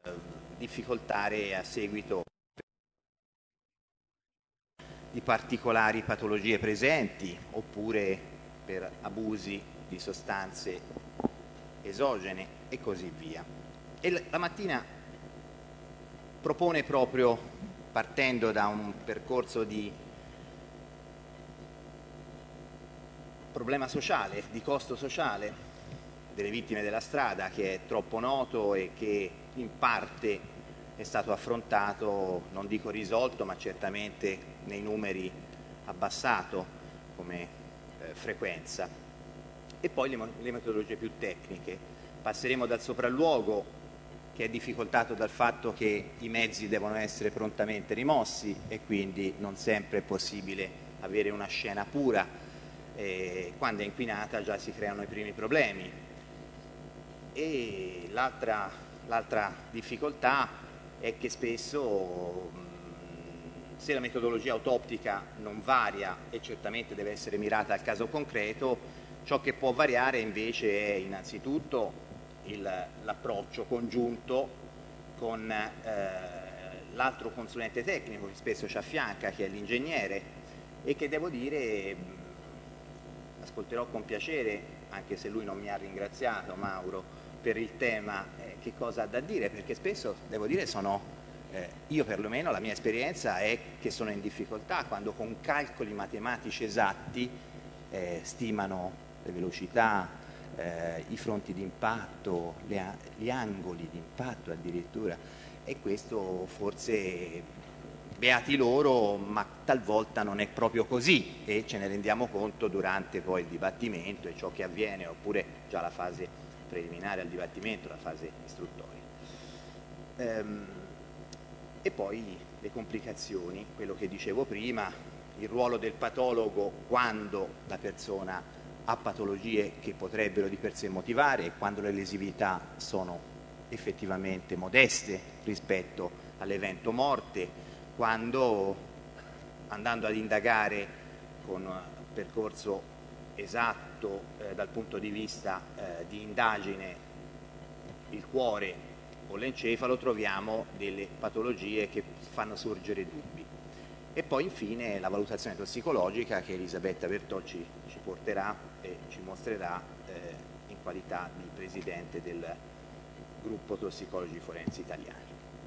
difficoltare a seguito di particolari patologie presenti oppure per abusi di sostanze esogene e così via. E la mattina propone proprio, partendo da un percorso di problema sociale, di costo sociale delle vittime della strada, che è troppo noto e che in parte è stato affrontato, non dico risolto, ma certamente nei numeri abbassato come frequenza. E poi le metodologie più tecniche. Passeremo dal sopralluogo, che è difficoltato dal fatto che i mezzi devono essere prontamente rimossi e quindi non sempre è possibile avere una scena pura. Quando è inquinata già si creano i primi problemi. E l'altra difficoltà è che spesso, se la metodologia autoptica non varia e certamente deve essere mirata al caso concreto, ciò che può variare invece è innanzitutto l'approccio congiunto con l'altro consulente tecnico che spesso ci affianca, che è l'ingegnere, e che devo dire, ascolterò con piacere, anche se lui non mi ha ringraziato, Mauro, per il tema, che cosa ha da dire, perché spesso, devo dire, io perlomeno la mia esperienza è che sono in difficoltà quando con calcoli matematici esatti stimano le velocità, i fronti di impatto, gli angoli di impatto addirittura, e questo forse beati loro, ma talvolta non è proprio così e ce ne rendiamo conto durante poi il dibattimento e ciò che avviene, oppure già la fase preliminare al dibattimento, la fase istruttoria. E poi le complicazioni, quello che dicevo prima, il ruolo del patologo quando la persona ha patologie che potrebbero di per sé motivare e quando le lesività sono effettivamente modeste rispetto all'evento morte, quando, andando ad indagare con un percorso esatto dal punto di vista di indagine, il cuore o l'encefalo, troviamo delle patologie che fanno sorgere dubbi. E poi infine la valutazione tossicologica che Elisabetta Bertocci ci porterà e ci mostrerà in qualità di presidente del gruppo tossicologi forensi italiani.